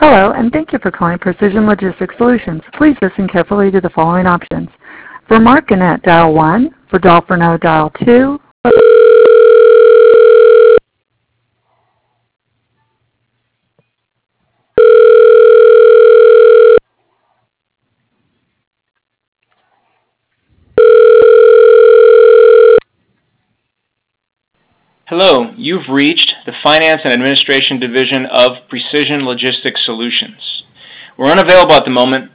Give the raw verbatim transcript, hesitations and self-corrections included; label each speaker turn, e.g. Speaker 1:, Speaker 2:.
Speaker 1: Hello, and thank you for calling Precision Logistics Solutions. Please listen carefully to the following options. For Mark Gannett, dial one. For Dolph Renault, dial two.
Speaker 2: Hello, you've reached the Finance and Administration Division of Precision Logistics Solutions. We're unavailable at the moment,